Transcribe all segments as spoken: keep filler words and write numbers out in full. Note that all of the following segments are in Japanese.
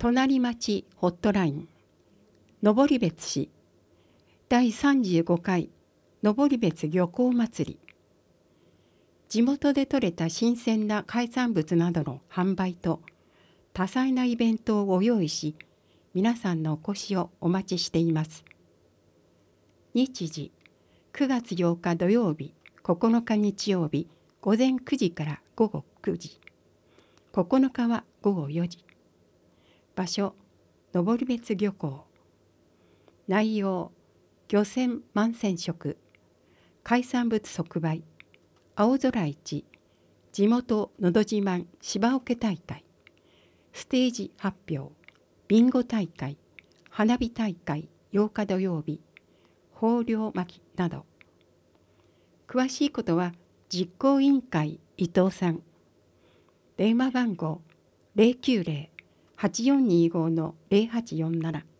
隣町ホットライン登別市だいさんじゅうごかい登別漁港祭り。地元で採れた新鮮な海産物などの販売と多彩なイベントをご用意し、皆さんのお越しをお待ちしています。日時くがつようか土曜日、ここのか日曜日、午前くじから午後くじ、ここのかは午後よじ。場所登別漁港。内容漁船満船食、海産物即売、青空市、地元のど自慢芝桶大会、ステージ発表、ビンゴ大会、花火大会ようか土曜日、豊漁巻きなど。詳しいことは実行委員会伊藤さん。電話番号 ゼロきゅうゼロ はちよんにご のゼロはちよんなな。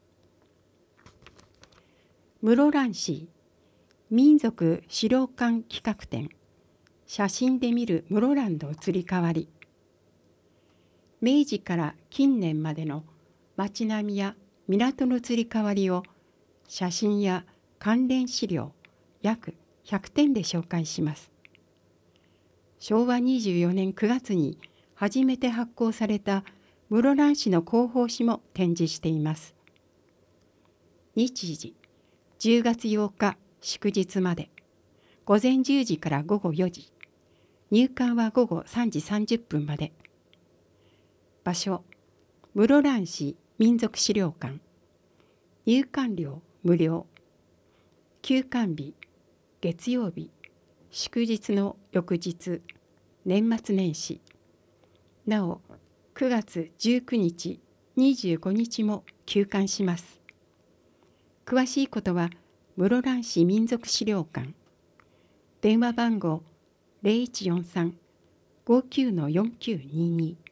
室蘭市民族資料館企画展、写真で見る室蘭の移り変わり。明治から近年までの町並みや港の移り変わりを写真や関連資料約ひゃくてんで紹介します。しょうわにじゅうよねんくがつに初めて発行された室蘭市の広報誌も展示しています。日時じゅうがつようか祝日まで、午前じゅうじから午後よじ、入館は午後さんじさんじゅっぷんまで。場所室蘭市民族資料館。入館料無料。休館日月曜日、祝日の翌日、年末年始。なおくがつじゅうくにち、にじゅうごにちも休館します。詳しいことは室蘭市民族資料館。電話番号 ゼロいちよんさん ごきゅうのよんきゅうにに。